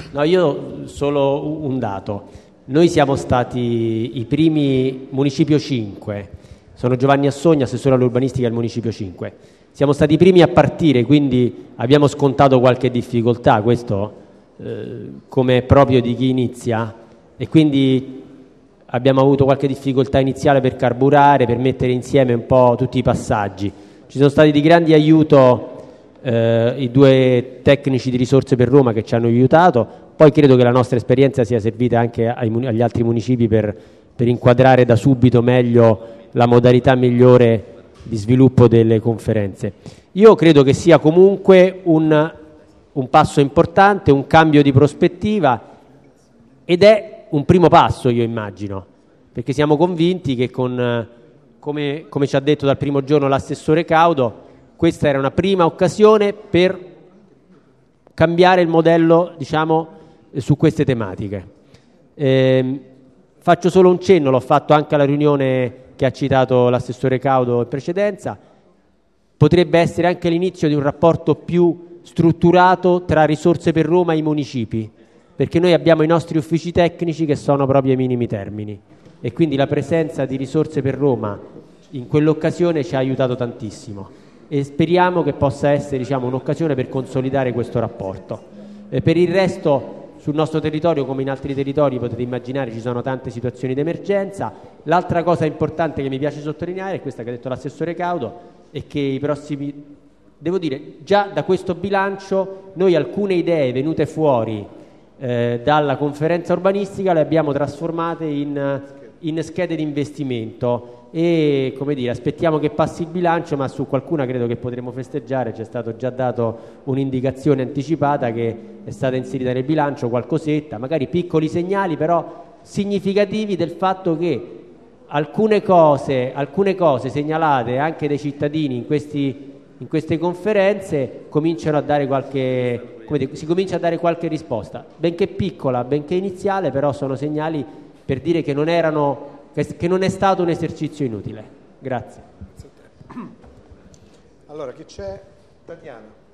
No, io solo un dato. Noi siamo stati i primi, municipio 5, sono Giovanni Assogna, assessore all'urbanistica del municipio 5. Siamo stati i primi a partire, quindi abbiamo scontato qualche difficoltà, questo come è proprio di chi inizia, e quindi abbiamo avuto qualche difficoltà iniziale per carburare, per mettere insieme un po' tutti i passaggi. Ci sono stati di grande aiuto i due tecnici di Risorse per Roma che ci hanno aiutato, poi credo che la nostra esperienza sia servita anche agli altri municipi per inquadrare da subito meglio la modalità migliore di sviluppo delle conferenze. Io credo che sia comunque un passo importante, un cambio di prospettiva, ed è un primo passo, io immagino, perché siamo convinti che come ci ha detto dal primo giorno l'assessore Caudo, questa era una prima occasione per cambiare il modello, diciamo, su queste tematiche. Faccio solo un cenno, l'ho fatto anche alla riunione che ha citato l'assessore Caudo in precedenza. Potrebbe essere anche l'inizio di un rapporto più strutturato tra Risorse per Roma e i municipi, perché noi abbiamo i nostri uffici tecnici che sono proprio ai minimi termini, e quindi la presenza di Risorse per Roma in quell'occasione ci ha aiutato tantissimo, e speriamo che possa essere, diciamo, un'occasione per consolidare questo rapporto. Per il resto, sul nostro territorio, come in altri territori, potete immaginare, ci sono tante situazioni di emergenza. L'altra cosa importante che mi piace sottolineare è questa che ha detto l'assessore Caudo, è che i prossimi, devo dire, già da questo bilancio noi alcune idee venute fuori dalla conferenza urbanistica le abbiamo trasformate in schede di investimento, e, come dire, aspettiamo che passi il bilancio, ma su qualcuna credo che potremo festeggiare. C'è stato già dato un'indicazione anticipata che è stata inserita nel bilancio, qualcosetta, magari piccoli segnali però significativi del fatto che alcune cose segnalate anche dai cittadini in queste conferenze cominciano a dare si comincia a dare qualche risposta, benché piccola, benché iniziale, però sono segnali per dire che non è stato un esercizio inutile. Grazie. Allora, chi c'è? Tatiana.